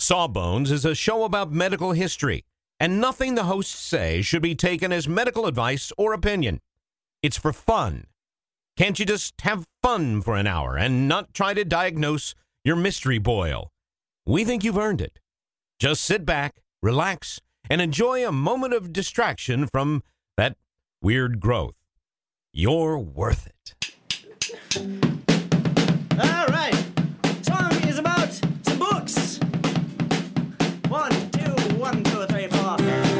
Sawbones is a show about medical history, and nothing the hosts say should be taken as medical advice or opinion. It's for fun. Can't you just have fun for an hour and not try to diagnose your mystery boil? We think you've earned it. Just sit back, relax, and enjoy a moment of distraction from that weird growth. You're worth it. All right. Song is about some books. 1, 2, 1, 2, 3, 4.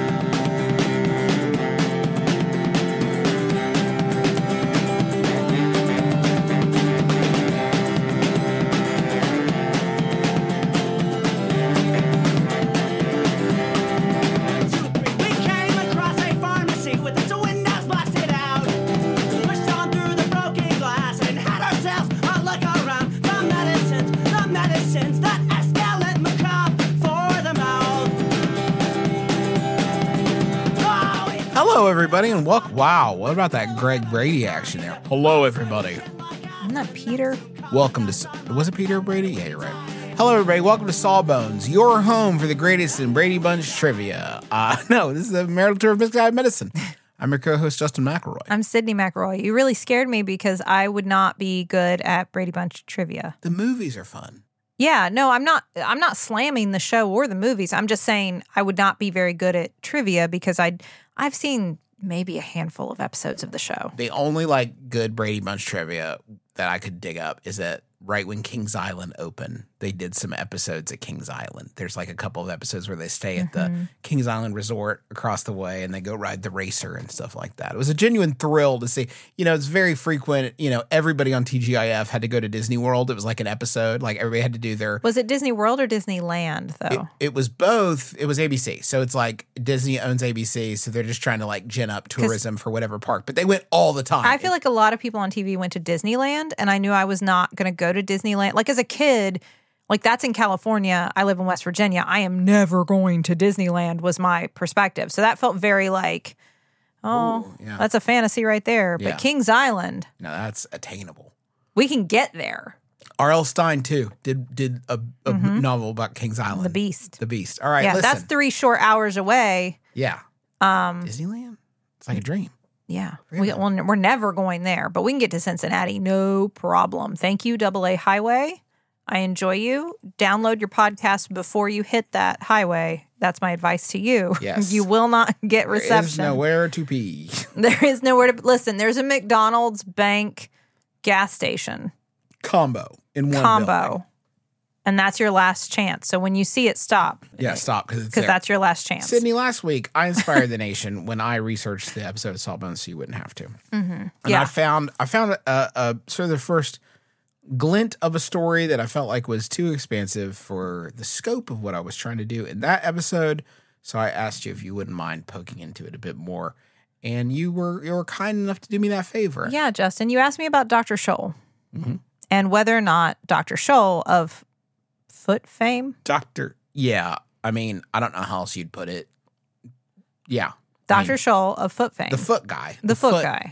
Hello, everybody, and welcome. Wow, what about that Greg Brady action there? Hello, everybody. Isn't that Peter? Welcome to. Was it Peter Brady? Yeah, you're right. Hello, everybody. Welcome to Sawbones, your home for the greatest in Brady Bunch trivia. No, this is the Marital Tour of Misguided Medicine. I'm your co-host, Justin McElroy. I'm Sydney McElroy. You really scared me because I would not be good at Brady Bunch trivia. The movies are fun. Yeah, no, I'm not slamming the show or the movies. I'm just saying I would not be very good at trivia because I've seen maybe a handful of episodes of the show. The only good Brady Bunch trivia that I could dig up is that right when Kings Island opened, they did some episodes at Kings Island. There's a couple of episodes where they stay at the Kings Island Resort across the way and they go ride the racer and stuff like that. It was a genuine thrill to see. It's very frequent. Everybody on TGIF had to go to Disney World. It was like an episode. Everybody had to do their... Was it Disney World or Disneyland, though? It was both. It was ABC. So it's Disney owns ABC, so they're just trying to gin up tourism for whatever park. But they went all the time. I feel like a lot of people on TV went to Disneyland, and I knew I was not going to go to Disneyland. As a kid, that's in California. I live in West Virginia. I am never going to Disneyland was my perspective. So that felt very that's a fantasy right there. But Kings Island. No, that's attainable. We can get there. R.L. Stein, too, did a novel about Kings Island. The Beast. The Beast. All right, yeah, listen. That's 3 short hours away. Yeah. Disneyland? It's like a dream. Yeah. Really? We're never going there, but we can get to Cincinnati. No problem. Thank you, AA Highway. I enjoy you. Download your podcast before you hit that highway. That's my advice to you. Yes. You will not get reception. There is nowhere to pee. There is nowhere to... Listen, there's a McDonald's bank gas station. Combo in one building. And that's your last chance. So when you see it, stop. Yeah, stop. Because that's your last chance. Sydney, last week, I inspired the nation when I researched the episode of Sawbones so you wouldn't have to. Mm-hmm. And I found a sort of the first glint of a story that I felt like was too expansive for the scope of what I was trying to do in that episode. So I asked you if you wouldn't mind poking into it a bit more. And you were kind enough to do me that favor. Yeah, Justin, you asked me about Dr. Scholl and whether or not Dr. Scholl of foot fame. Yeah. I mean, I don't know how else you'd put it. Yeah. Dr. Scholl of foot fame. The foot guy. The foot guy.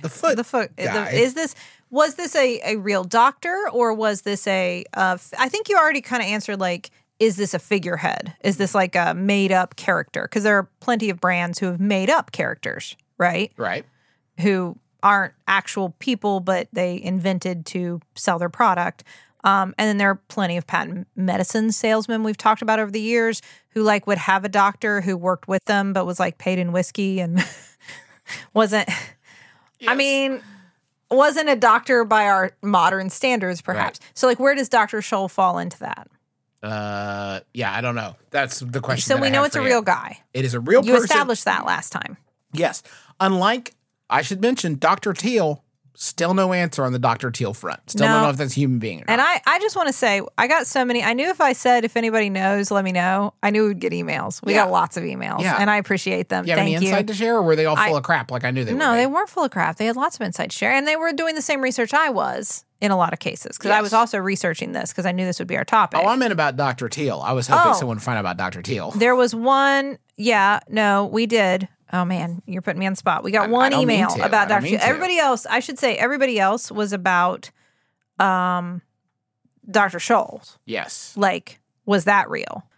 Was this a real doctor or was this I think you already kind of answered is this a figurehead? Is this a made up character? Because there are plenty of brands who have made up characters, right? Right. Who aren't actual people, but they invented to sell their product. And then there are plenty of patent medicine salesmen we've talked about over the years who would have a doctor who worked with them but was paid in whiskey and wasn't, Yes. Wasn't a doctor by our modern standards perhaps. Right. So where does Dr. Scholl fall into that? Yeah, I don't know. That's the question. So we know it's a real guy. It is a real person. You established that last time. Yes. Unlike, I should mention, Dr. Teal. Still no answer on the Dr. Teal front. Still don't know if that's a human being or not. And I just want to say, I got so many. I knew if I said, if anybody knows, let me know. I knew we'd get emails. We got lots of emails. Yeah. And I appreciate them. You have any insight to share, or were they all full of crap like I knew they were? No, they weren't full of crap. They had lots of insight to share. And they were doing the same research I was in a lot of cases. Because I was also researching this because I knew this would be our topic. Oh, I meant about Dr. Teal. I was hoping someone would find out about Dr. Teal. There was one. Yeah, no, we did. Oh, man, you're putting me on the spot. We got one email about Dr. Teal. Everybody else, I should say, everybody else was about Dr. Scholl. Yes. Was that real?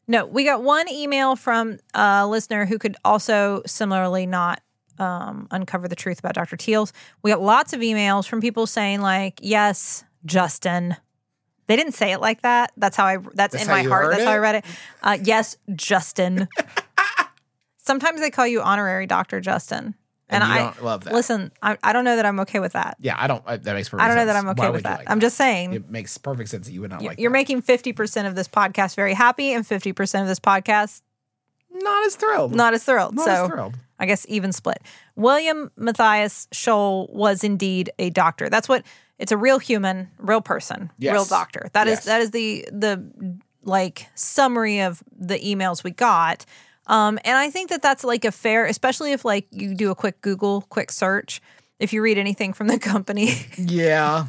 No, we got one email from a listener who could also similarly not uncover the truth about Dr. Teals. We got lots of emails from people saying like, yes, Justin. They didn't say it like that. That's how that's in how my you heart. heard That's it? how I read it. Yes, Justin. Sometimes they call you honorary Dr. Justin. And you I don't love that. Listen, I don't know that I'm okay with that. Yeah, I don't. That makes perfect sense. I don't know that I'm okay Why with would you that. like I'm just saying. It makes perfect sense that you would not like You're that. making 50% of this podcast very happy and 50% of this podcast Not as thrilled. not as thrilled. Not so as thrilled. I guess even split. William Matthias Scholl was indeed a doctor. That's what it's a real human, real person, Yes. real doctor. That Yes. is the like summary of the emails we got. And I think that that's like a fair, especially if like you do a quick Google, quick search, if you read anything from the company. Yeah.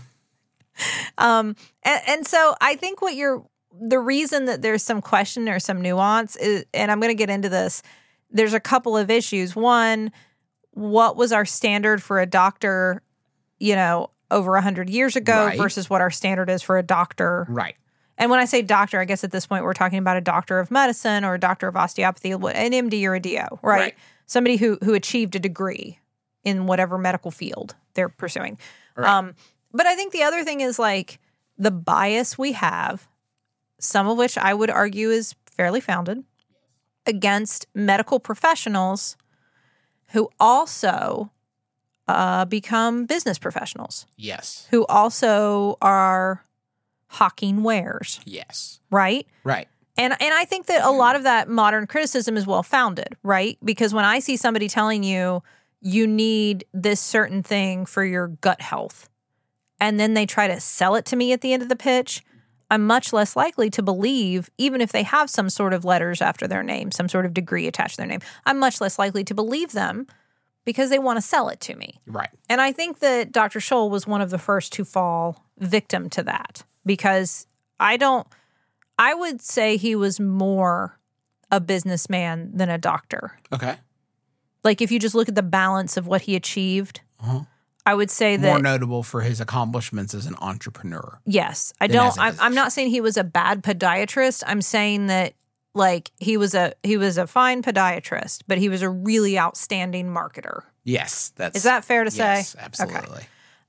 And so I think the reason that there's some question or some nuance is, and I'm going to get into this, there's a couple of issues. One, what was our standard for a doctor, over 100 years ago Right. versus what our standard is for a doctor? Right. And when I say doctor, I guess at this point we're talking about a doctor of medicine or a doctor of osteopathy, an MD or a DO, right? Right. Somebody who achieved a degree in whatever medical field they're pursuing. Right. But I think the other thing is like the bias we have, some of which I would argue is fairly founded, against medical professionals who also become business professionals, Yes. who also are hawking wares, Yes. right? Right. And I think that a lot of that modern criticism is well founded, right? Because when I see somebody telling you you need this certain thing for your gut health, and then they try to sell it to me at the end of the pitch, I'm much less likely to believe, even if they have some sort of letters after their name, some sort of degree attached to their name, I'm much less likely to believe them because they want to sell it to me. Right. And I think that Dr. Scholl was one of the first to fall victim to that because I would say he was more a businessman than a doctor. Okay. Like if you just look at the balance of what he achieved, I would say that More notable for his accomplishments as an entrepreneur. yes, as a I'm not saying he was a bad podiatrist. I'm saying that like he was a fine podiatrist, but he was a really outstanding marketer. Yes. Is that fair to say? Yes, absolutely.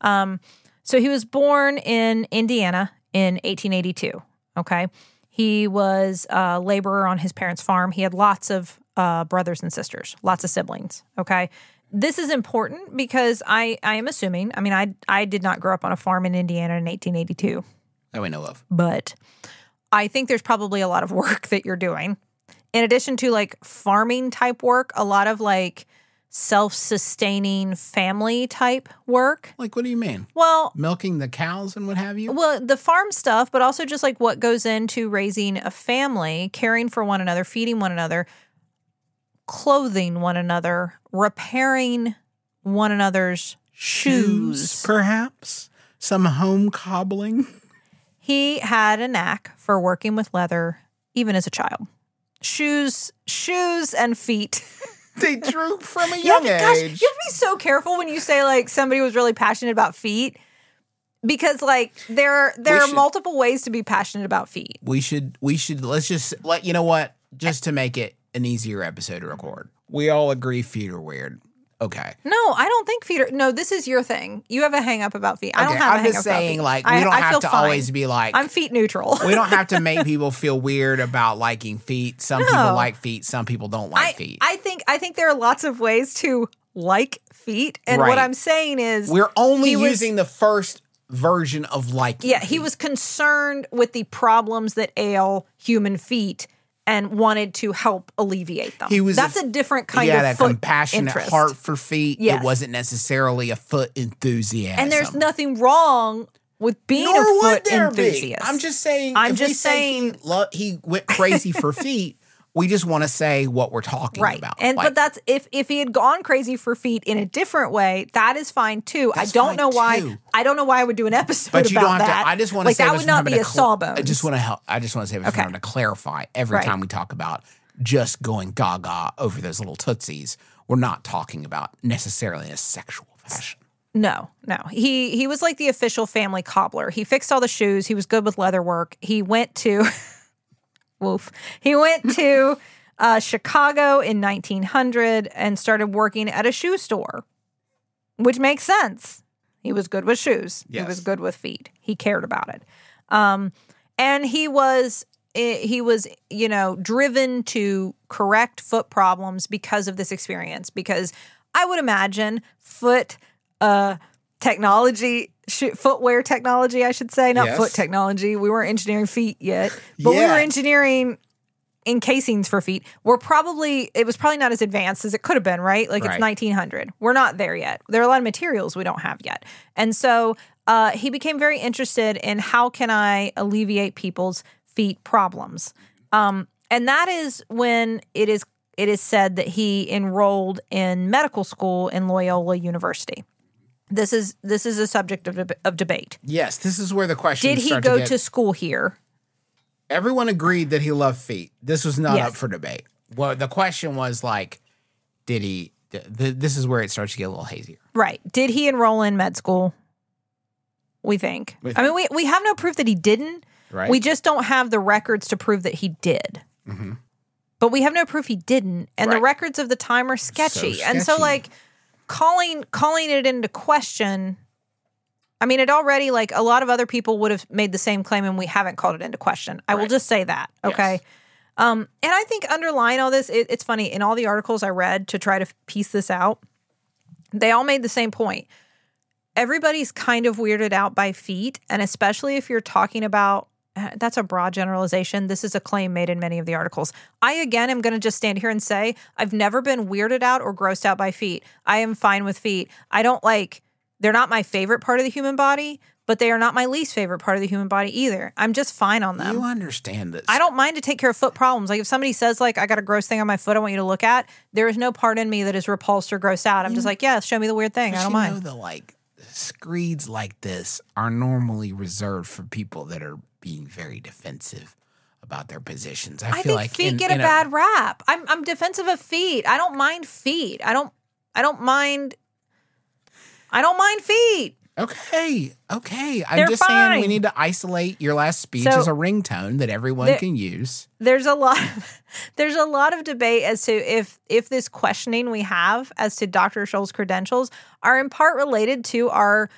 So he was born in Indiana in 1882. Okay. He was a laborer on his parents' farm. He had lots of brothers and sisters, lots of siblings. Okay. This is important because I am assuming, I mean, I did not grow up on a farm in Indiana in 1882, That we know of. but I think there's probably a lot of work that you're doing. In addition to like farming type work, a lot of like self-sustaining family type work. Like, what do you mean? Well, Milking the cows and what have you? Well, the farm stuff, but also just like what goes into raising a family, caring for one another, feeding one another, clothing one another, repairing one another's shoes. perhaps? Some home cobbling? He had a knack for working with leather even as a child. Shoes and feet. They droop from a You young have to, gosh, you age. have to be so careful when you say like somebody was really passionate about feet. Because like there are should- multiple ways to be passionate about feet. We should let's just you know what? Just to make it an easier episode to record. We all agree feet are weird. Okay. No, I don't think feet are. No, this is your thing. You have a hang up about feet. I don't Okay, have a I'm hang just up about saying, feet. like, we I don't have feel to fine. always be like I'm feet neutral. we don't have to make people feel weird about liking feet. Some No. people like feet, some people don't like feet. I think there are lots of ways to like feet, and what Right. I'm saying is We're only he was- using the first version of liking. Yeah, he feet. was concerned with the problems that ail human feet and wanted to help alleviate them. He was That's a different kind He had of a foot compassionate interest. heart for feet. Yes. It wasn't necessarily a foot enthusiasm. And there's nothing wrong with being Nor a would foot there be. enthusiast. I'm just saying. I'm if we just say saying- he went crazy for feet. We just want to say what we're talking Right. about. And Like, but that's if he had gone crazy for feet in a different way, that is fine too. That's I don't fine, know why too. I don't know why I would do an episode But you about don't have that. to. I just want to like say that this would from not having be to a sawbones. I just want to help. I just want to say this from Okay. having to clarify every Right. time we talk about just going gaga over those little tootsies. We're not talking about necessarily in a sexual fashion. No. He was like the official family cobbler. He fixed all the shoes. He was good with leather work. He went to Woof. He went to Chicago in 1900 and started working at a shoe store, which makes sense. He was good with shoes. Yes. He was good with feet. He cared about it. And he was, driven to correct foot problems because of this experience. Because I would imagine footwear technology, I should say, not Yes. foot technology. We weren't engineering feet yet, but we were Yet. engineering encasings for feet. It was probably not as advanced as it could have been, right? Like Right. it's 1900. We're not there yet. There are a lot of materials we don't have yet. And so he became very interested in how can I alleviate people's feet problems. And that is when it is said that he enrolled in medical school in Loyola University. This is a subject of debate. Yes, this is where the question Did he go to school here? Everyone agreed that he loved feet. This was not Yes. up for debate. Well, the question was like, did he? This is where it starts to get a little hazier. Right. Did he enroll in med school? We think. I mean, we have no proof that he didn't. Right. We just don't have the records to prove that he did. Mm-hmm. But we have no proof he didn't. And the Right. records of the time are sketchy. So And so, sketchy. like, calling it into question, I mean, it already, like, a lot of other people would have made the same claim and we haven't called it into question. I will Right. just say that, okay? Yes. And I think underlying all this, it's funny. In all the articles I read to try to piece this out, they all made the same point. Everybody's kind of weirded out by feet, and especially if you're talking about, that's a broad generalization. This is a claim made in many of the articles. I, again, am going to just stand here and say I've never been weirded out or grossed out by feet. I am fine with feet. I don't they're not my favorite part of the human body, but they are not my least favorite part of the human body either. I'm just fine on them. You understand this? I don't mind to take care of foot problems. Like if somebody says like, I got a gross thing on my foot I want you to look at, there is no part in me that is repulsed or grossed out. I'm just like, yeah, show me the weird thing. I don't mind. Know the screeds like this are normally reserved for people that are being very defensive about their positions. I feel think like feet get a bad rap. I'm defensive of feet. I don't mind feet. I don't mind feet. Okay. I'm They're just saying we fine. need to isolate your last speech So- as a ringtone that everyone can use. There's a lot of debate as to if this questioning we have as to Dr. Scholl's credentials are in part related to our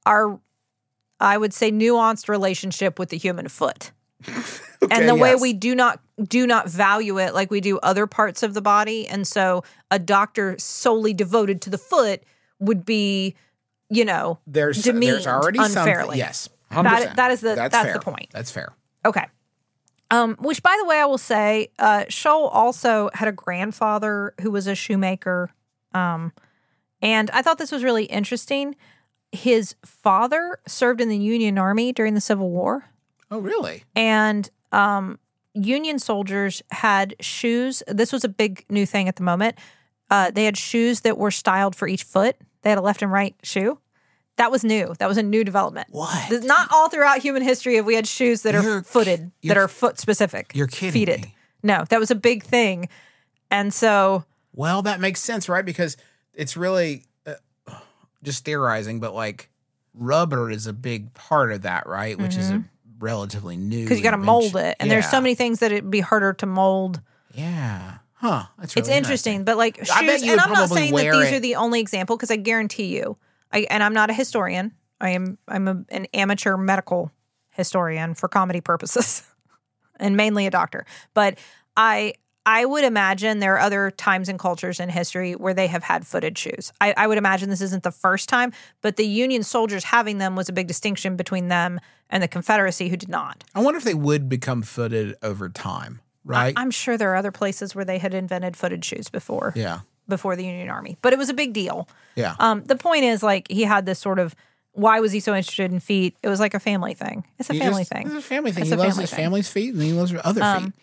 I would say nuanced relationship with the human foot. And the way yes. we do not value it like we do other parts of the body. And so a doctor solely devoted to the foot would be, There's demeaned already unfairly. something. Yes. That's fair. the point. That's fair. Okay. Which, by the way, I will say, Scholl also had a grandfather who was a shoemaker. And I thought this was really interesting. His father served in the Union Army during the Civil War. Oh, really? And Union soldiers had shoes. This was a big new thing at the moment. They had shoes that were styled for each foot. They had a left and right shoe. That was new. That was a new development. What? Not all throughout human history have we had shoes that are footed, that are foot specific. You're kidding Feeted. me. No, that was a big thing. And so, Well, that makes sense, right? Because it's really just theorizing, but rubber is a big part of that, right? Which is a relatively new. because you got to mold invention. it. And there's so Yeah. many things that it'd be harder to mold. Yeah. Huh. That's really It's interesting, but like I bet shoes, you and would I'm not probably saying that wear these it. are the only example because I guarantee you, and I'm not a historian. I'm an amateur medical historian for comedy purposes, and mainly a doctor. But I would imagine there are other times and cultures in history where they have had footed shoes. I would imagine this isn't the first time, but the Union soldiers having them was a big distinction between them and the Confederacy who did not. I wonder if they would become footed over time, right? I'm sure there are other places where they had invented footed shoes before. Yeah. Before the Union Army, but it was a big deal. Yeah. The point is, he had this sort of, why was he so interested in feet? It was like a family thing. It's a family thing. It's a family thing. It's He a loves family his thing. family's feet and he loves other feet.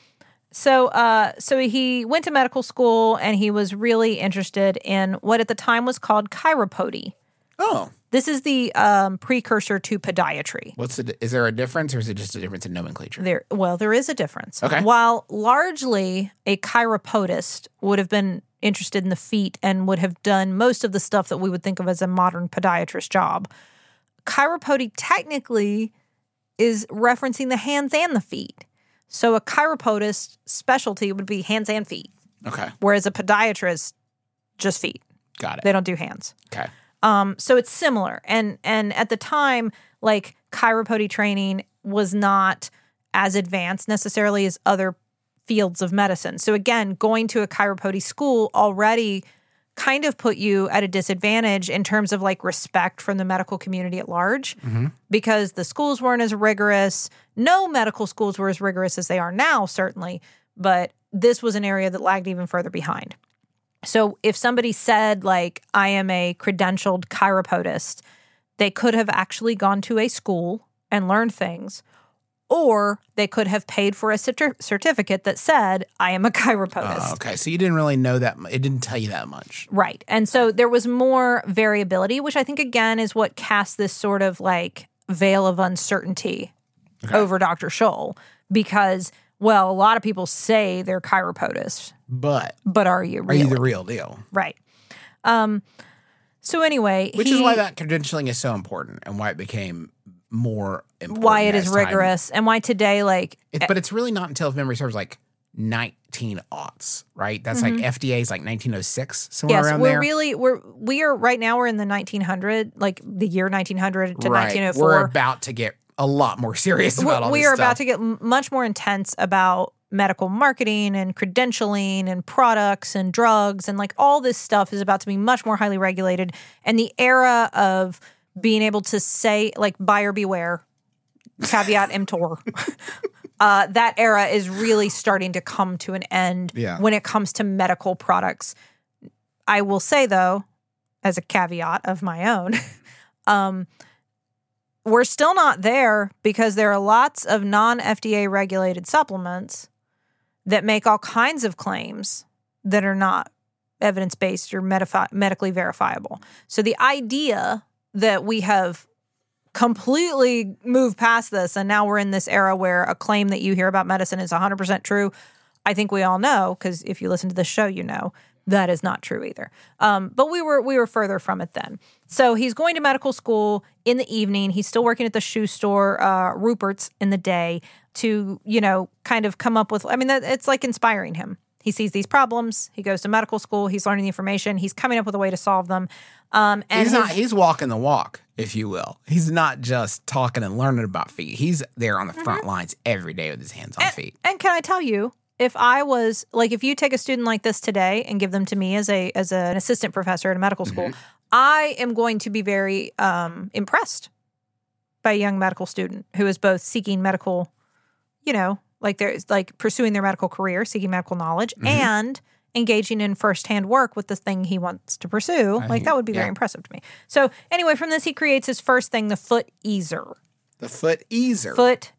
So he went to medical school and he was really interested in what at the time was called chiropody. Oh. This is the precursor to podiatry. Is there a difference or is it just a difference in nomenclature? There is a difference. Okay. While largely a chiropodist would have been interested in the feet and would have done most of the stuff that we would think of as a modern podiatrist job, chiropody technically is referencing the hands and the feet. So a chiropodist specialty would be hands and feet, Okay. whereas a podiatrist, just feet. Got it. They don't do hands. Okay. So it's similar. And at the time, like chiropody training was not as advanced necessarily as other fields of medicine. So again, going to a chiropody school already kind of put you at a disadvantage in terms of like respect from the medical community at large because the schools weren't as rigorous. No medical schools were as rigorous as they are now, certainly, but this was an area that lagged even further behind. So if somebody said like, I am a credentialed chiropodist, they could have actually gone to a school and learned things, or they could have paid for a certificate that said, I am a chiropodist. Okay. So you didn't really know that. It didn't tell you that much. Right. And so there was more variability, which I think, again, is what casts this sort of like veil of uncertainty over Dr. Scholl because, well, a lot of people say they're chiropodists, But but are you really? are you the real deal? Right. So anyway, Which is why that credentialing is so important and why it became more important. why it is as time- rigorous and why today, like, But it's really not until, if memory serves, like 1900s, right? That's like FDA's like 1906, somewhere yes, around we're there. really we are right now. We're in the 1900, like the year 1900 to Right. 1904. We're about to get a lot more serious about all this We are stuff. about to get much more intense about medical marketing and credentialing and products and drugs and like all this stuff is about to be much more highly regulated. And the era of being able to say like buyer beware, caveat emptor, that era is really starting to come to an end when it comes to medical products. I will say though, as a caveat of my own, we're still not there because there are lots of non-FDA regulated supplements that make all kinds of claims that are not evidence-based or medically verifiable. So the idea that we have completely moved past this and now we're in this era where a claim that you hear about medicine is 100% true, I think we all know, because if you listen to the show, you know that is not true either. But we were further from it then. So he's going to medical school in the evening. He's still working at the shoe store, Rupert's, in the day to, you know, kind of come up with, I mean, it's like inspiring him. He sees these problems. He goes to medical school. He's learning the information. He's coming up with a way to solve them. And he's walking the walk, if you will. He's not just talking and learning about feet. He's there on the front lines every day with his hands on feet. And can I tell you, if I was like, if you take a student like this today and give them to me as an assistant professor at a medical school, I am going to be very impressed by a young medical student who is both seeking medical, you know, like they're like pursuing their medical career, seeking medical knowledge, and engaging in firsthand work with the thing he wants to pursue. Like that would be very impressive to me. So anyway, from this, he creates his first thing, the foot easer. The foot easer.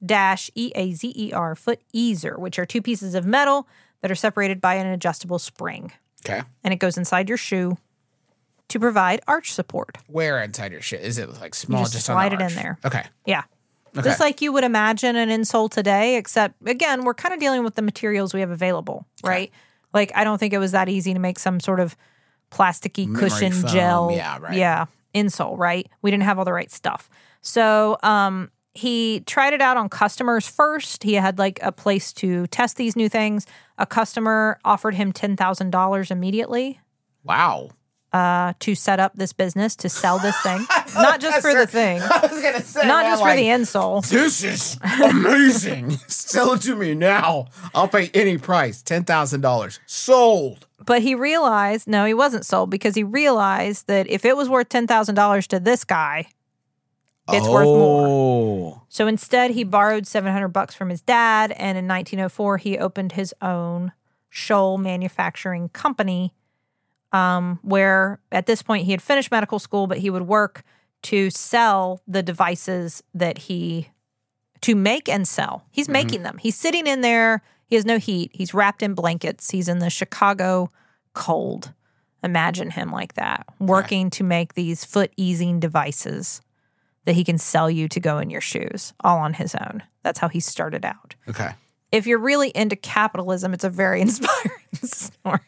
Foot-eazer, foot easer, which are two pieces of metal that are separated by an adjustable spring. Okay. And it goes inside your shoe to provide arch support. Where inside your shoe? Is it like small? You just slide it in there. Okay. Yeah. Okay. Just like you would imagine an insole today, except, again, we're kind of dealing with the materials we have available, right? Like, I don't think it was that easy to make some sort of plasticky Memory cushion foam. gel. Yeah, right. Yeah, insole, right? We didn't have all the right stuff. So he tried it out on customers first. He had like a place to test these new things. A customer offered him $10,000 immediately. Wow. To set up this business, to sell this thing. Not just for the thing. I was going to say. Not just for the insole. This is amazing. Sell it to me now. I'll pay any price. $10,000. Sold. But he realized, no, he wasn't sold because he realized that if it was worth $10,000 to this guy, it's worth more. So instead, he borrowed $700 from his dad, and in 1904, he opened his own Scholl manufacturing company, where at this point he had finished medical school, but he would work to sell the devices that to make and sell. He's making them. He's sitting in there. He has no heat. He's wrapped in blankets. He's in the Chicago cold. Imagine him like that, working to make these foot easing devices that he can sell you to go in your shoes, all on his own. That's how he started out. Okay. If you're really into capitalism, it's a very inspiring story.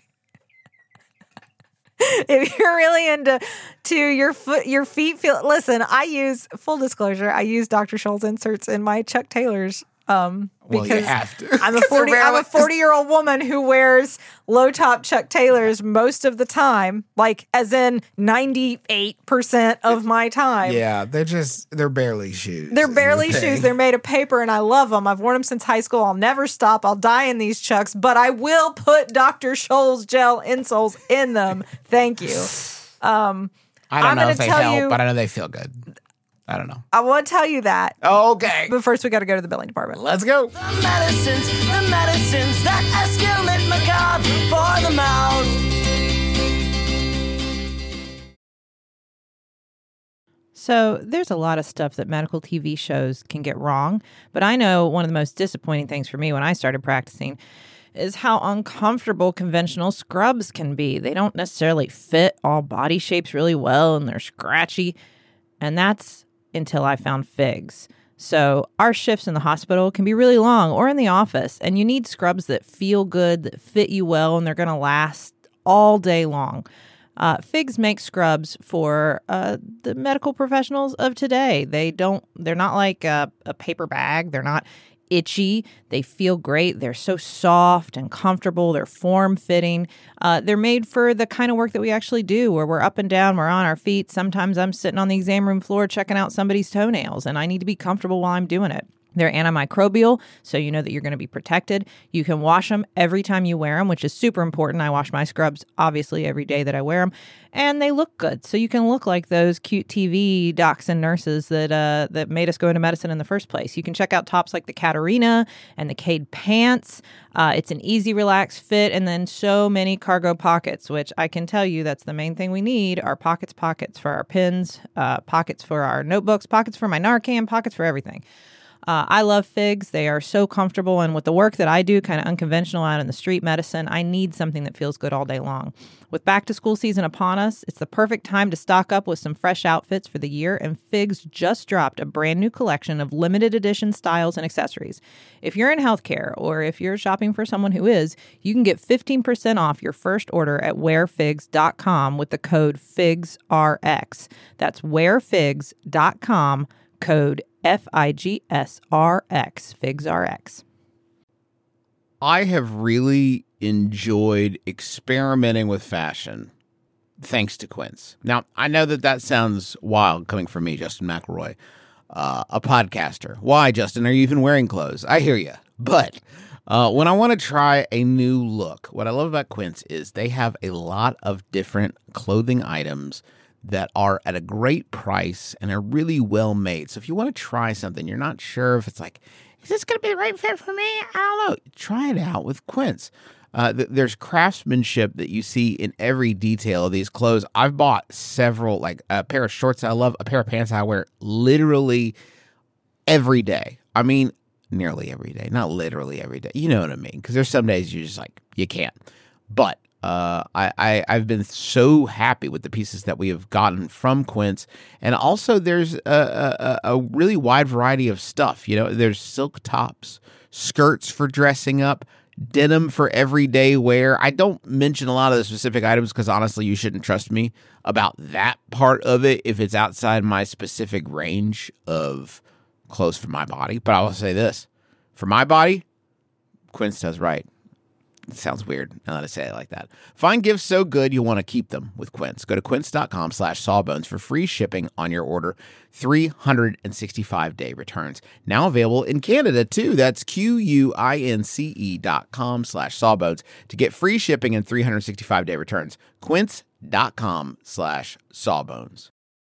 If you're really into your feet feel, listen, I use, full disclosure, I use Dr. Scholl's inserts in my Chuck Taylor's Well, you Because have to. I'm a 40-year-old woman who wears low top Chuck Taylors most of the time, like as in 98% of my time. Yeah, they're barely shoes. They're is barely the thing. shoes. They're made of paper, and I love them. I've worn them since high school. I'll never stop. I'll die in these Chucks, but I will put Dr. Scholl's gel insoles in them. Thank you. I don't I'm know gonna if they tell help, you- but I know they feel good. I don't know. I want to tell you that. Okay. But first, we got to go to the billing department. Let's go. The medicines that escalate macabre for the mouth. So there's a lot of stuff that medical TV shows can get wrong, but I know one of the most disappointing things for me when I started practicing is how uncomfortable conventional scrubs can be. They don't necessarily fit all body shapes really well, and they're scratchy. And that's until I found Figs. So our shifts in the hospital can be really long, or in the office, and you need scrubs that feel good, that fit you well, and they're going to last all day long. Figs makes scrubs for the medical professionals of today. They're not like a paper bag. They're not itchy. They feel great. They're so soft and comfortable. They're form-fitting. They're made for the kind of work that we actually do, where we're up and down, we're on our feet. Sometimes I'm sitting on the exam room floor checking out somebody's toenails, and I need to be comfortable while I'm doing it. They're antimicrobial, so you know that you're going to be protected. You can wash them every time you wear them, which is super important. I wash my scrubs, obviously, every day that I wear them. And they look good, so you can look like those cute TV docs and nurses that made us go into medicine in the first place. You can check out tops like the Catarina and the Cade pants. It's an easy, relaxed fit, and then so many cargo pockets, which I can tell you that's the main thing we need, are pockets for our pens, pockets for our notebooks, pockets for my Narcan, pockets for everything. I love Figs. They are so comfortable, and with the work that I do, kind of unconventional out in the street medicine, I need something that feels good all day long. With back to school season upon us, it's the perfect time to stock up with some fresh outfits for the year, and Figs just dropped a brand new collection of limited edition styles and accessories. If you're in healthcare, or if you're shopping for someone who is, you can get 15% off your first order at wearfigs.com with the code FIGSRX. That's wearfigs.com, code FIGSRX, FIGSRX. I have really enjoyed experimenting with fashion thanks to Quince. Now, I know that sounds wild coming from me, Justin McElroy, a podcaster. Why, Justin, are you even wearing clothes? I hear you. But when I want to try a new look, what I love about Quince is they have a lot of different clothing items that are at a great price and are really well made. So if you want to try something, you're not sure if it's like, is this going to be the right fit for me? I don't know. Try it out with Quince. There's craftsmanship that you see in every detail of these clothes. I've bought several, like a pair of shorts I love, a pair of pants I wear literally every day. I mean, nearly every day, not literally every day. You know what I mean? Because there's some days you're just like, you can't. But I've been so happy with the pieces that we have gotten from Quince. And also there's a really wide variety of stuff. You know, there's silk tops, skirts for dressing up, denim for everyday wear. I don't mention a lot of the specific items because honestly, you shouldn't trust me about that part of it if it's outside my specific range of clothes for my body. But I will say this, for my body, Quince does right. It sounds weird now that I say it like that. Find gifts so good you want to keep them with Quince. Go to quince.com/sawbones for free shipping on your order. 365-day returns. Now available in Canada too. That's QUINCE.com/sawbones to get free shipping and 365-day returns. Quince.com/sawbones.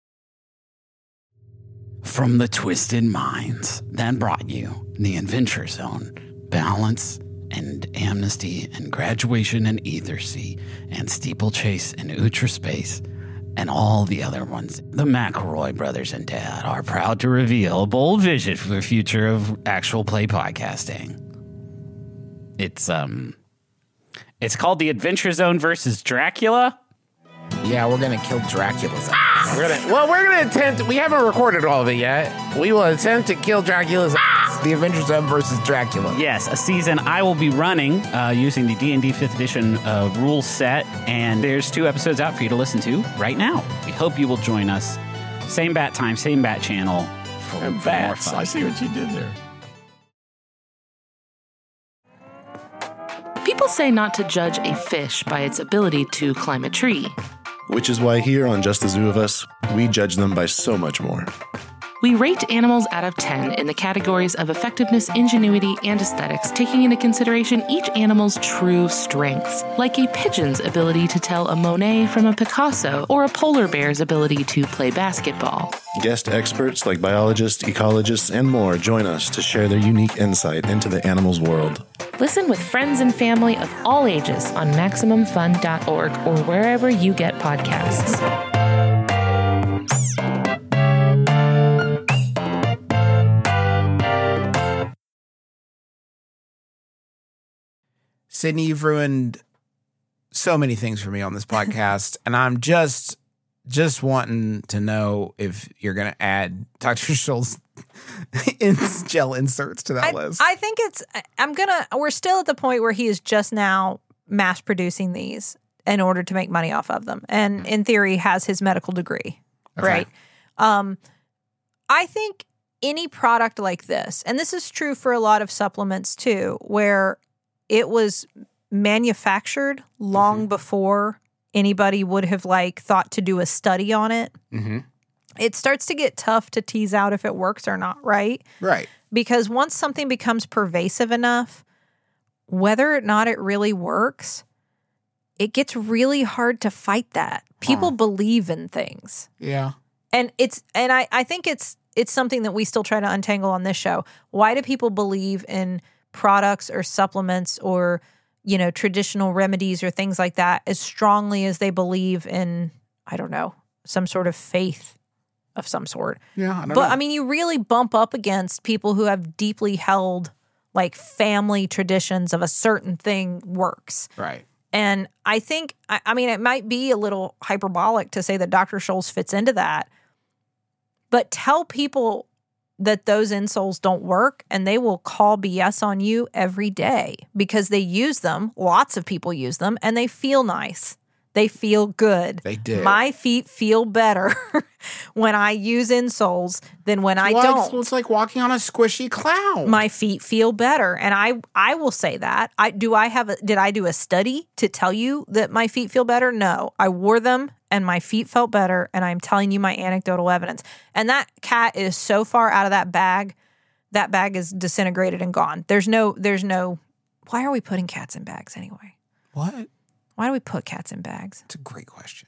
From the twisted minds that brought you the Adventure Zone, balance and amnesty and graduation and Ethersea and steeplechase and Ultraspace and all the other ones, the McElroy brothers and Dad are proud to reveal a bold vision for the future of actual play podcasting. It's called the Adventure Zone versus Dracula. Yeah, we're going to kill Dracula's ass. We're going to attempt. We haven't recorded all of it yet. We will attempt to kill Dracula's ass. The Adventure Zone versus Dracula. Yes, a season I will be running using the D&D 5th edition rule set, and there's 2 episodes out for you to listen to right now. We hope you will join us. Same bat time, same bat channel for more fun. I see what you did there. People say not to judge a fish by its ability to climb a tree. Which is why here on Just the Zoo of Us, we judge them by so much more. We rate animals out of 10 in the categories of effectiveness, ingenuity, and aesthetics, taking into consideration each animal's true strengths, like a pigeon's ability to tell a Monet from a Picasso, or a polar bear's ability to play basketball. Guest experts like biologists, ecologists, and more join us to share their unique insight into the animal's world. Listen with friends and family of all ages on MaximumFun.org or wherever you get podcasts. Sydney, you've ruined so many things for me on this podcast, and I'm just wanting to know if you're going to add Dr. Scholl's gel inserts to that list. I think we're still at the point where he is just now mass producing these in order to make money off of them. And in theory has his medical degree, right? I think any product like this, and this is true for a lot of supplements too, where it was manufactured long before anybody would have thought to do a study on it. Mm-hmm. It starts to get tough to tease out if it works or not, right? Right. Because once something becomes pervasive enough, whether or not it really works, it gets really hard to fight that. People believe in things. Yeah. And I think it's something that we still try to untangle on this show. Why do people believe in products or supplements or, traditional remedies or things like that as strongly as they believe in, I don't know, some sort of faith of some sort? Yeah, I don't know. But I mean, you really bump up against people who have deeply held family traditions of a certain thing works. Right. And I think, I mean, it might be a little hyperbolic to say that Dr. Scholl's fits into that, but tell people that those insoles don't work and they will call BS on you every day because they use them. Lots of people use them and they feel nice. They feel good. They do. My feet feel better when I use insoles than when I don't. It's like walking on a squishy cloud. My feet feel better. And I will say that. Did I do a study to tell you that my feet feel better? No. I wore them and my feet felt better, and I'm telling you my anecdotal evidence. And that cat is so far out of that bag is disintegrated and gone. There's no why are we putting cats in bags anyway? What? Why do we put cats in bags? It's a great question.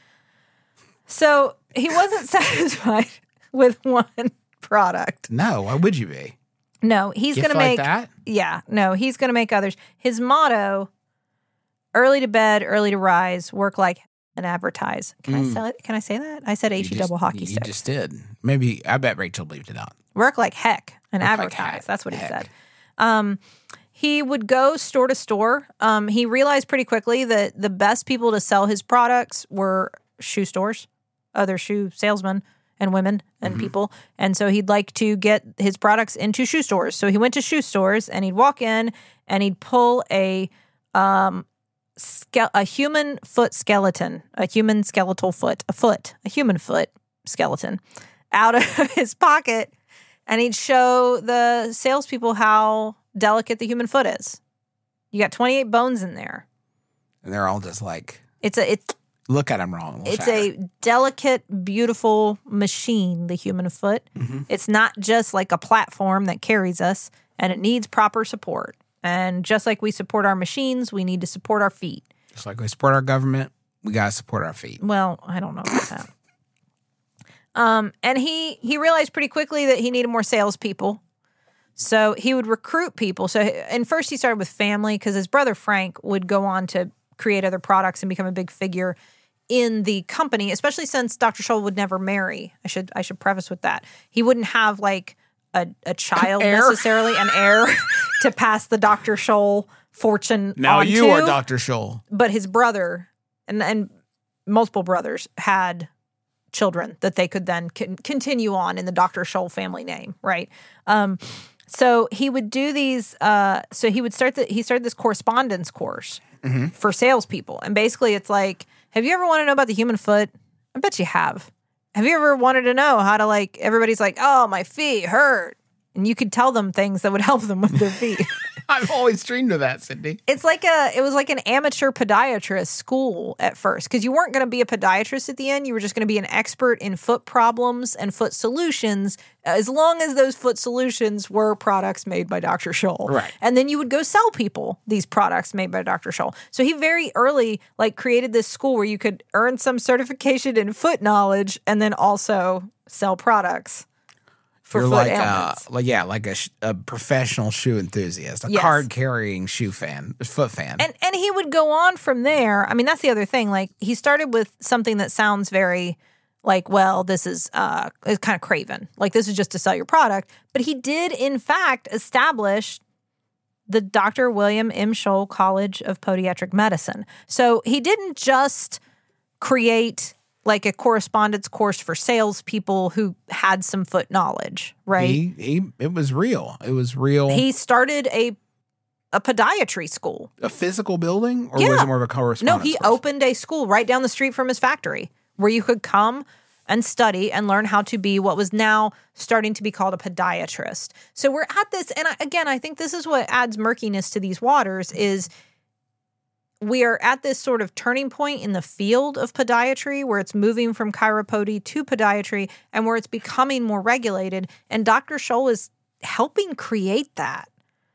So he wasn't satisfied with one product. No, why would you be? No, he's going to make that? Yeah, no, he's going to make others. His motto: early to bed, early to rise, work like and advertise. Can I sell it? Can I say that? I said HE double hockey stick. You just did. Maybe I bet Rachel believed it out. Work like heck and Work advertise. like heck. That's what he said. He would go store to store. He realized pretty quickly that the best people to sell his products were shoe stores, other shoe salesmen and women and people. And so he'd like to get his products into shoe stores. So he went to shoe stores and he'd walk in and he'd pull a human foot skeleton, a human skeletal foot, a human foot skeleton out of his pocket. And he'd show the salespeople how delicate the human foot is. You got 28 bones in there. And they're all just like, it's look at him wrong. It's a delicate, beautiful machine, the human foot. Mm-hmm. It's not just like a platform that carries us, and it needs proper support. And just like we support our machines, we need to support our feet. Just like we support our government, we got to support our feet. Well, I don't know about that. And he realized pretty quickly that he needed more salespeople. So he would recruit people. And first he started with family because his brother Frank would go on to create other products and become a big figure in the company, especially since Dr. Scholl would never marry. I should preface with that. He wouldn't have like a child necessarily, an heir to pass the Dr. Scholl fortune now on you to. are Dr. Scholl. But his brother and multiple brothers had children that they could then continue on in the Dr. Scholl family name, right? So he would do these. So he started this correspondence course for salespeople, and basically it's like, have you ever wanted to know about the human foot? I bet you have. Have you ever wanted to know how to everybody's like, oh, my feet hurt, and you could tell them things that would help them with their feet. I've always dreamed of that, Sydney. It was like an amateur podiatrist school at first, because you weren't going to be a podiatrist at the end. You were just going to be an expert in foot problems and foot solutions, as long as those foot solutions were products made by Dr. Scholl. Right. And then you would go sell people these products made by Dr. Scholl. So he very early created this school where you could earn some certification in foot knowledge and then also sell products. For You're foot like ailments. a professional shoe enthusiast, a Yes. card-carrying shoe fan, foot fan. And he would go on from there. I mean, that's the other thing. Like, he started with something that sounds very this is kind of craven. Like, this is just to sell your product. But he did, in fact, establish the Dr. William M. Scholl College of Podiatric Medicine. So he didn't just create a correspondence course for salespeople who had some foot knowledge, right? It was real. It was real. He started a podiatry school. A physical building, or Yeah. was it more of a correspondence? No, he course? opened a school right down the street from his factory where you could come and study and learn how to be what was now starting to be called a podiatrist. So we're at this, and I think this is what adds murkiness to these waters is we are at this sort of turning point in the field of podiatry where it's moving from chiropody to podiatry and where it's becoming more regulated. And Dr. Scholl is helping create that.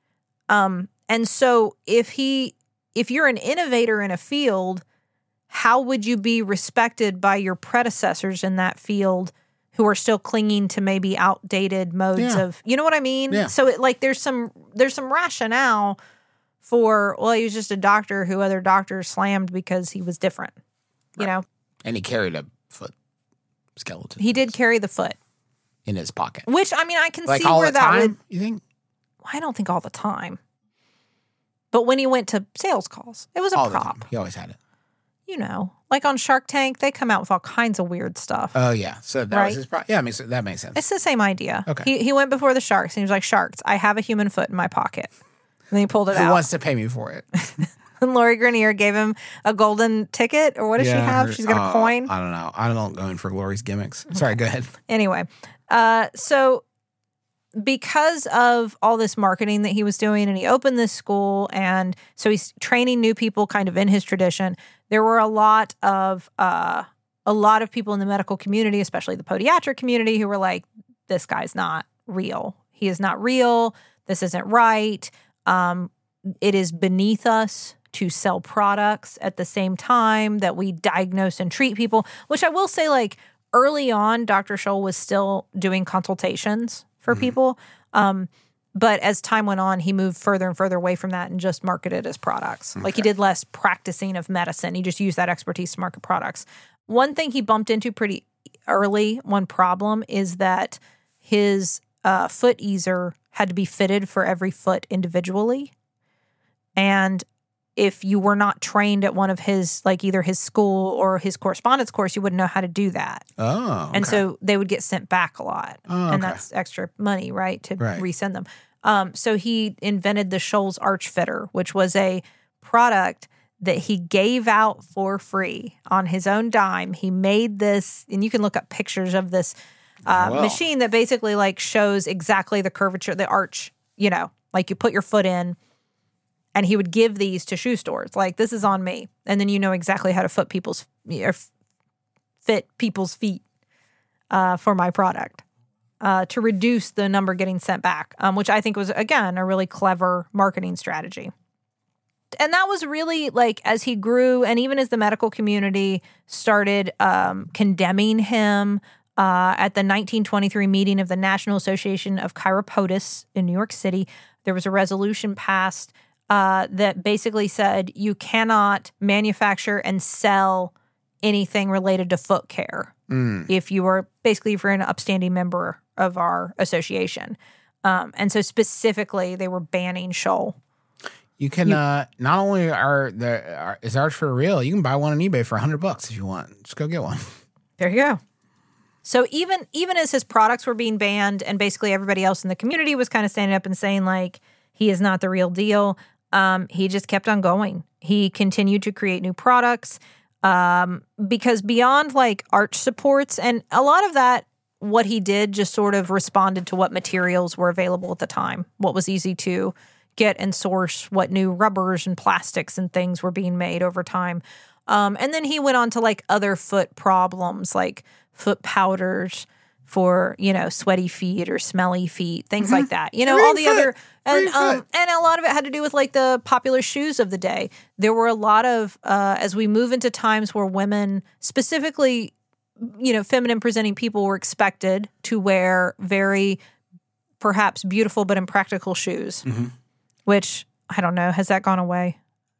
And so if you're an innovator in a field, how would you be respected by your predecessors in that field who are still clinging to maybe outdated modes of, you know what I mean? Yeah. So there's some rationale for, he was just a doctor who other doctors slammed because he was different, you know? And he carried a foot skeleton. He did carry the foot. In his pocket. Which, I mean, I can see all where the that time, would... you think? I don't think all the time. But when he went to sales calls, it was a All the prop. time. He always had it. You know, like on Shark Tank, they come out with all kinds of weird stuff. Oh, yeah. So that Right. was his Yeah, that makes sense. It's the same idea. Okay. He went before the sharks and he was like, "Sharks, I have a human foot in my pocket." And then he pulled it Who out. wants to pay me for it? And Lori Grenier gave him a golden ticket, or what does she have? She's got a coin. I don't know. I don't go in for Lori's gimmicks. Sorry, go ahead. Anyway, so because of all this marketing that he was doing, and he opened this school, and so he's training new people kind of in his tradition, there were a lot of people in the medical community, especially the podiatric community, who were like, this guy's not real. He is not real. This isn't right. It is beneath us to sell products at the same time that we diagnose and treat people, which I will say, early on, Dr. Scholl was still doing consultations for people. But as time went on, he moved further and further away from that and just marketed his products. He did less practicing of medicine. He just used that expertise to market products. One thing he bumped into pretty early, one problem, is that his foot easer had to be fitted for every foot individually. And if you were not trained at one of his, either his school or his correspondence course, you wouldn't know how to do that. Oh, okay. And so they would get sent back a lot. And that's extra money, right, to resend them. So he invented the Scholl's Arch Fitter, which was a product that he gave out for free on his own dime. He made this, and you can look up pictures of this machine that basically shows exactly the curvature, the arch, you put your foot in. And he would give these to shoe stores, this is on me. And then you know exactly how to fit people's feet for my product to reduce the number getting sent back, which I think was, again, a really clever marketing strategy. And that was really, as he grew, and even as the medical community started condemning him at the 1923 meeting of the National Association of Chiropodists in New York City, there was a resolution passed that basically said you cannot manufacture and sell anything related to foot care if you're an upstanding member of our association. And so specifically, they were banning Scholl. You can not only is Arch for real, you can buy one on eBay for $100 if you want. Just go get one. There you go. So even as his products were being banned, and basically everybody else in the community was kind of standing up and saying he is not the real deal, he just kept on going. He continued to create new products because beyond arch supports, and a lot of that, what he did just sort of responded to what materials were available at the time, what was easy to get and source what new rubbers and plastics and things were being made over time. And then he went on to like other foot problems, like foot powders for, sweaty feet or smelly feet, things like that. All the other, and a lot of it had to do with like the popular shoes of the day. There were a lot of, as we move into times where women, specifically, feminine presenting people, were expected to wear very perhaps beautiful but impractical shoes, which I don't know, has that gone away?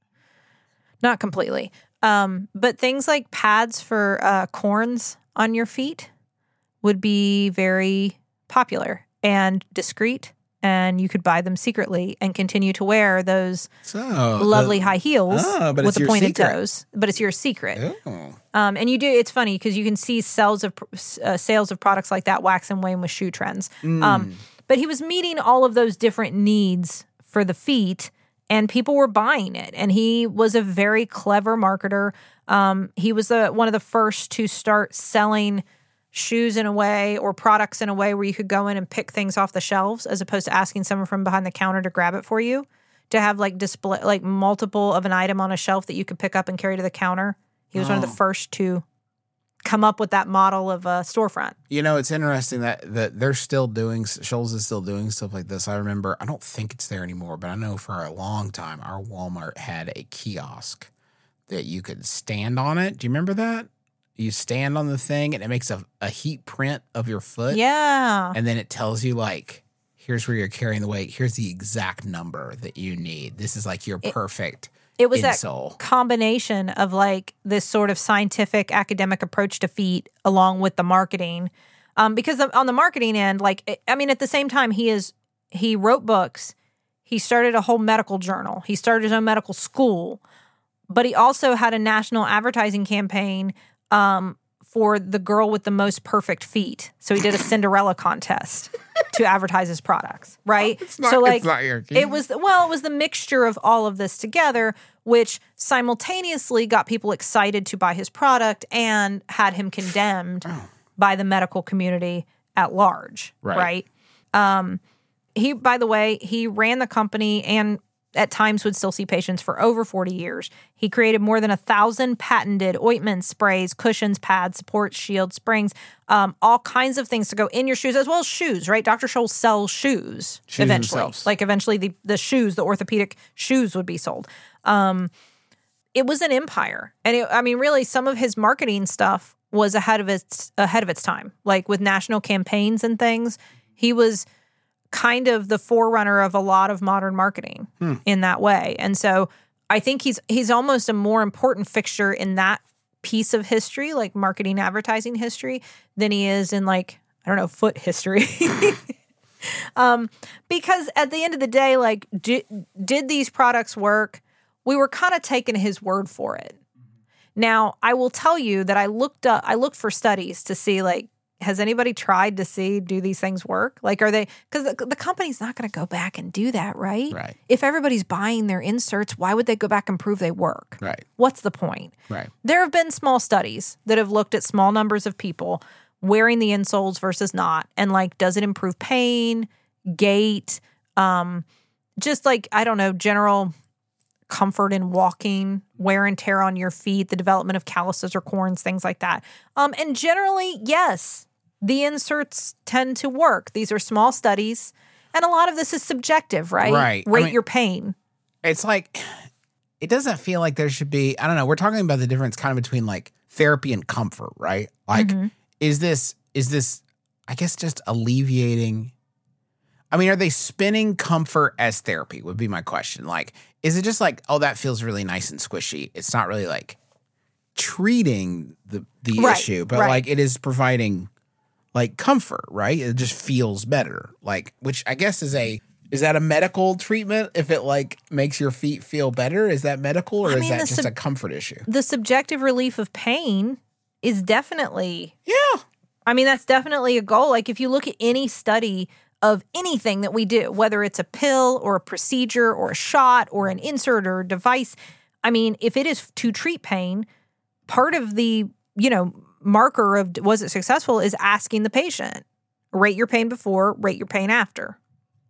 Not completely. But things like pads for corns on your feet would be very popular and discreet, and you could buy them secretly and continue to wear those lovely high heels with the pointed toes. But it's your secret. Oh. And it's funny because you can see sales of products like that wax and wane with shoe trends. But he was meeting all of those different needs for the feet, and people were buying it. And he was a very clever marketer. He was one of the first to start selling shoes in a way or products in a way where you could go in and pick things off the shelves as opposed to asking someone from behind the counter to grab it for you, to have like display, like multiple of an item on a shelf that you could pick up and carry to the counter. He was one of the first to come up with that model of a storefront. It's interesting that they're still doing, Shoals is still doing stuff like this. I remember, I don't think it's there anymore, but I know for a long time, our Walmart had a kiosk that you could stand on it. Do you remember that? You stand on the thing and it makes a heat print of your foot. Yeah. And then it tells you like, here's where you're carrying the weight. Here's the exact number that you need. This is like your perfect It was insole. That combination of like this sort of scientific academic approach to feet along with the marketing. Because on the marketing end, at the same time he wrote books. He started a whole medical journal. He started his own medical school. But he also had a national advertising campaign for the girl with the most perfect feet. So he did a Cinderella contest to advertise his products, right? It's not your game. It was the mixture of all of this together, which simultaneously got people excited to buy his product and had him condemned by the medical community at large, right? He, by the way, he ran the company and at times would still see patients for over 40 years. He created more than 1,000 patented ointments, sprays, cushions, pads, supports, shields, springs, all kinds of things to go in your shoes, as well as shoes, right? Dr. Scholl sells shoes eventually. Themselves. Like eventually the shoes, the orthopedic shoes would be sold. It was an empire. And really some of his marketing stuff was ahead of its time. Like with national campaigns and things, he was kind of the forerunner of a lot of modern marketing in that way. And so I think he's almost a more important fixture in that piece of history, like marketing, advertising history, than he is in foot history. Because at the end of the day, like, did these products work? We were kind of taking his word for it. Now, I will tell you that I looked for studies to see, like, has anybody tried to do these things work? Like, are they, because the company's not going to go back and do that, right? Right. If everybody's buying their inserts, why would they go back and prove they work? Right. What's the point? Right. There have been small studies that have looked at small numbers of people wearing the insoles versus not. And like, does it improve pain, gait, just like, I don't know, general comfort in walking, wear and tear on your feet, the development of calluses or corns, things like that. And generally, yes, the inserts tend to work. These are small studies, and a lot of this is subjective, right? Right. Rate your pain. It's like, it doesn't feel like there should be, I don't know, we're talking about the difference kind of between like therapy and comfort, right? Like, is this, I guess, just alleviating? I mean, are they spinning comfort as therapy would be my question. Like, is it just like, oh, that feels really nice and squishy? It's not really like treating the issue, but like it is providing like comfort, right? It just feels better. Like, which I guess is that a medical treatment? If it like makes your feet feel better, is that medical or is that just a comfort issue? The subjective relief of pain is definitely, that's definitely a goal. Like if you look at any study of anything that we do, whether it's a pill or a procedure or a shot or an insert or a device, if it is to treat pain, part of the, marker of was it successful is asking the patient, rate your pain before, rate your pain after.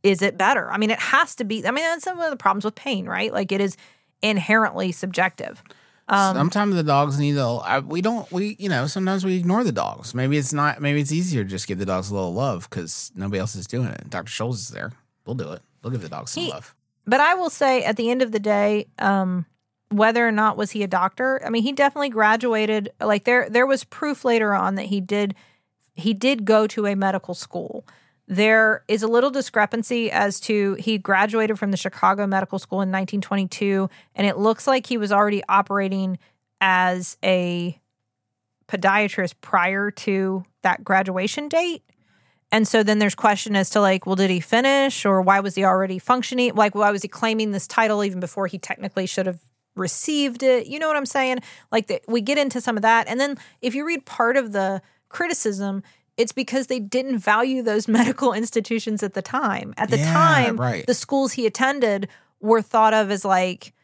is it better? I mean, it has to be. I mean, that's some of the problems with pain, right? Like it is inherently subjective. Sometimes the dogs need sometimes we ignore the dogs. Maybe it's easier to just give the dogs a little love because nobody else is doing it. Dr. Scholes is there. We'll do it. We'll give the dogs some love. But I will say at the end of the day, whether or not was he a doctor, I mean, he definitely graduated. Like there was proof later on that he did go to a medical school. There is a little discrepancy as to he graduated from the Chicago Medical School in 1922, and it looks like he was already operating as a podiatrist prior to that graduation date. And so then there's question as to like, well, did he finish or why was he already functioning? Like, why was he claiming this title even before he technically should have received it? You know what I'm saying? Like we get into some of that. And then if you read part of the criticism, it's because they didn't value those medical institutions at the time. At the time, the schools he attended were thought of as like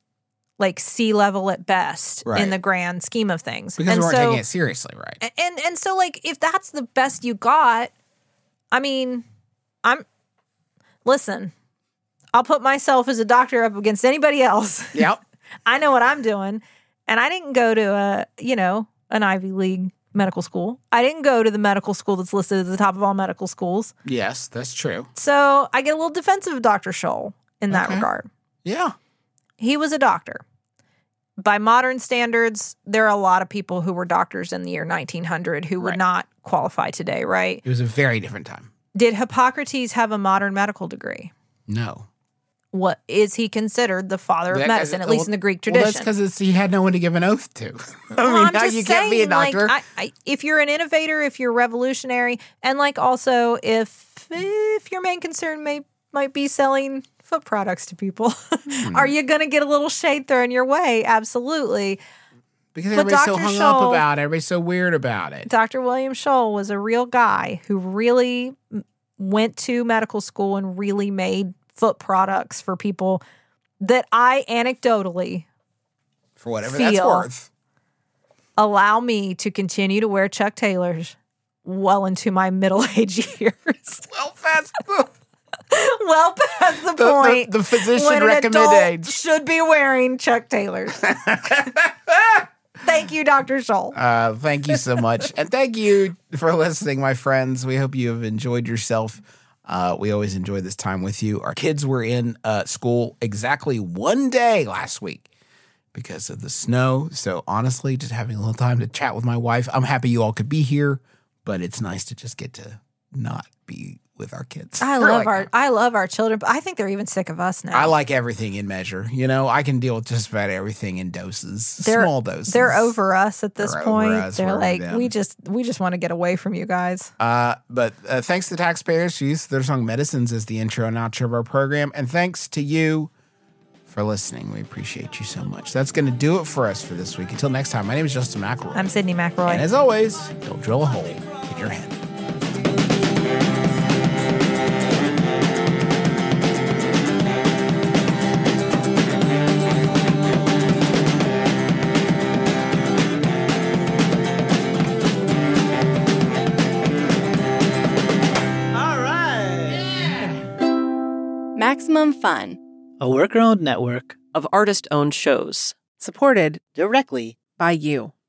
C-level at best in the grand scheme of things. Because we weren't taking it seriously, right? And so like if that's the best you got, I mean, listen, I'll put myself as a doctor up against anybody else. Yep. I know what I'm doing. And I didn't go to an Ivy League medical school. I didn't go to the medical school that's listed at the top of all medical schools. Yes, that's true. So I get a little defensive of Dr. Scholl in that regard. Yeah. He was a doctor. By modern standards, there are a lot of people who were doctors in the year 1900 who would not qualify today, right? It was a very different time. Did Hippocrates have a modern medical degree? No. What is he considered the father of medicine, at least in the Greek tradition? Well, that's because he had no one to give an oath to. Now you can't be a doctor. Like, if you're an innovator, if you're revolutionary, and like also if your main concern might be selling foot products to people, are you going to get a little shade thrown your way? Absolutely. Because everybody's so hung up about it. Everybody's so weird about it. Dr. William Scholl was a real guy who really went to medical school and really made foot products for people that I anecdotally, for whatever that's worth, allow me to continue to wear Chuck Taylors well into my middle-age years. Well past the point. The physician recommended age should be wearing Chuck Taylors. Thank you, Dr. Scholl. Thank you so much. And thank you for listening, my friends. We hope you have enjoyed yourself. We always enjoy this time with you. Our kids were in school exactly one day last week because of the snow. So honestly, just having a little time to chat with my wife. I'm happy you all could be here, but it's nice to just get to not be with our kids. I love our children, but I think they're even sick of us now. I like everything in measure. You know, I can deal with just about everything in doses, small doses. They're over us at this point. They're like, we just want to get away from you guys. But thanks to Taxpayers who use their song Medicines as the intro and outro of our program. And thanks to you for listening. We appreciate you so much. That's going to do it for us for this week. Until next time, my name is Justin McElroy. I'm Sydney McElroy. And as always, don't drill a hole in your head. Maximum Fun, a worker-owned network of artist-owned shows. supported directly by you.